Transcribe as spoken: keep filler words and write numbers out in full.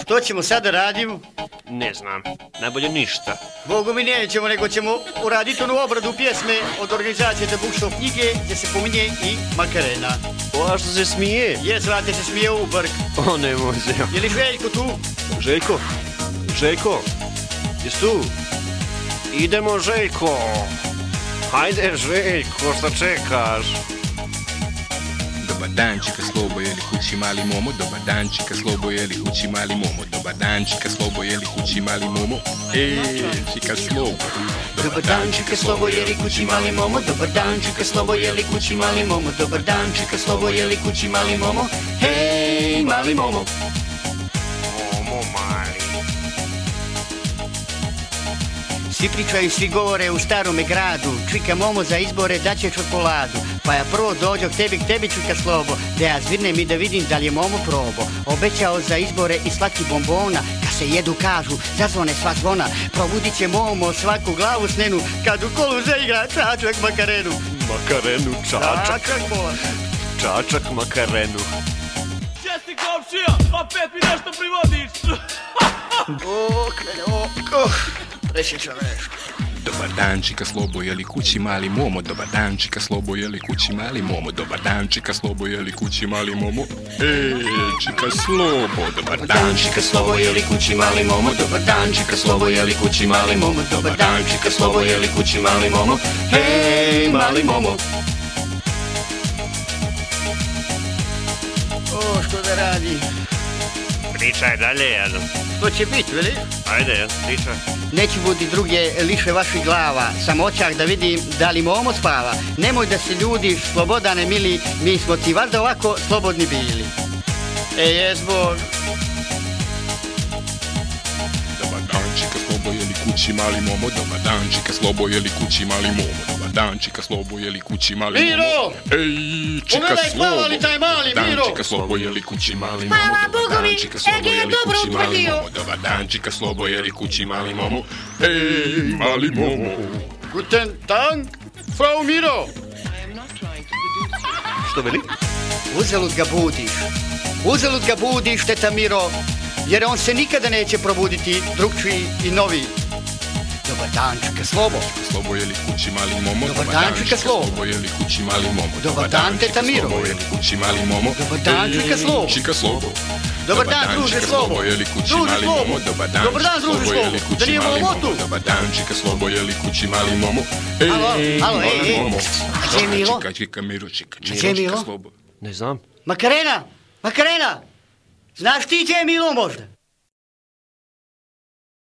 Što ćemo sada radimo? Ne znam, najbolje ništa. Bogu mi nećemo, nego ćemo uraditi onu obradu pjesme od organizacije The Bookshop knjige gdje se pominje i Makarena. O, a što se smije? Jes, vrate se smije u brk. O, ne može. Je li Željko tu? Željko? Željko? Jes tu? Idemo, Željko. Hajde, Željko, šta čekaš? Dobar dan, čika Slobo, je li kući mali momo? Dobar dan, čika Slobo, je li kući mali momo? Dobar dan, čika Slobo, je li kući mali momo? Ej, čika Slobo. Dobar dan, čika Slobo, je li kući mali momo? Dobar dan, čika Slobo, je li kući mali momo? Dobar dan, čika Slobo, je li kući mali momo? Hej, mali momo. Momo mali. Svi pričaju, svi govore u starome gradu. Čika Momo za izbore daće čokoladu. Pa ja prvo dođo k tebi, k tebi čika Slobo, da ja zvirnem i da vidim da li je Momo probo. Obećao za izbore i slatki bombona. Kad se jedu kažu, zazvone sva zvona. Probudit će Momo svaku glavu snenu, kad u kolu zaigra čačak Makarenu. Makarenu, čačak. Čačak bola. Čačak Makarenu. Gdje si komšija? Opet mi nešto privodiš. O, krene, o, oh, presjeća nešto. Dobar dan, čika Slobo, je li kući mali momo? Dobar dan, čika Slobo, je li kući mali momo? Dobar dan, čika Slobo, je li kući mali momo? Ej, čika Slobo. Dobar dan, čika Slobo, je li kući mali momo? Dobar dan, čika Slobo, je li kući mali momo? Dobar dan, čika Slobo, je li kući mali momo? Hej, mali momo. O, što da radi? Pričaj dalje, jedno. Što će biti, veli? Ajde, pričaj. Neće budi druge liše vaših glava, sam očak da vidim da li Momo spava. Nemoj da se ljudi, Slobodane mili, mi smo ti valjda ovako slobodni bili. E, jes Bog. Dobar dan, čika Slobo, je li kući mali momo? Dobar dan, čika Slobo, je li kući mali momo? Dobar dan, čika Slobo, je li kući mali momo? Miro! Ej, čika Pogledaj, Slobo! spava li taj mali, Dobar dan, Miro? čika Slobo, je li kući mali momo? Hvala Dobar dan, Bogovi, čika Slobo, Ege je je li dobro kući mali utvrdio. momo? Dobar dan, čika Slobo, je li kući mali momo? Ej, mali momo! Guten Tag, Frau Miro! Što veli? Uzalud ga budiš, uzalud ga budiš, teta Miro, jer on se nikada neće probuditi drugčiji i novi. Dobar dan, čika Slobo. Slobo, je li kući mali momo? Dobar dan, čika Slobo. Slobo, je li kući mali momo? Dobar dan, teta Miro. Slobo, je li kući mali momo? Dobar dan, Ej, čika Slobo. Čika Slobo. Dobar dan, druže čika Slobo. je li kući Druže mali Slobo. momo? Dobar dan, Dobar dan, čika druže Slobo, je li Slobo. kući Da nije mali malo momo? motu. Dobar dan, čika Slobo, je li kući mali momo? Ej, Alo, alo, ej, mali ej. momo. A gdje je Milo? Čika, čika Miro, čika, čika, gdje je čika Milo? Slobo. Ne znam. Makarena, Makarena, znaš ti gdje je Milo možda?